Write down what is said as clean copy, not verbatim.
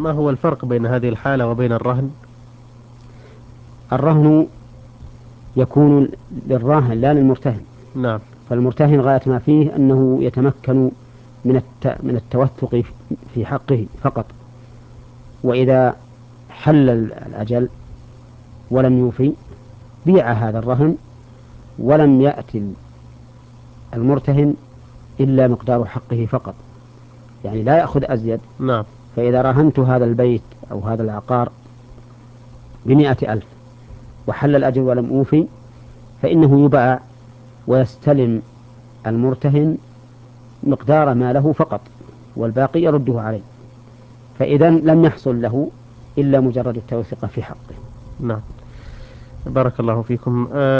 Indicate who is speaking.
Speaker 1: ما هو الفرق بين هذه الحالة وبين الرهن؟
Speaker 2: الرهن يكون للراهن لا للمرتهن.
Speaker 1: نعم.
Speaker 2: فالمرتهن غاية ما فيه أنه يتمكن من التوثق في حقه فقط. وإذا حل الأجل ولم يوفي بيع هذا الرهن، ولم يأتي المرتهن إلا مقدار حقه فقط، يعني لا يأخذ أزيد.
Speaker 1: نعم.
Speaker 2: فإذا رهنت هذا البيت أو هذا العقار ب100,000 وحل الأجل ولم أوفي، فإنه يباع ويستلم المرتهن مقدار ما له فقط، والباقي يرده عليه. فإذا لم يحصل له إلا مجرد التوثيق في حقه.
Speaker 1: نعم. بارك الله فيكم.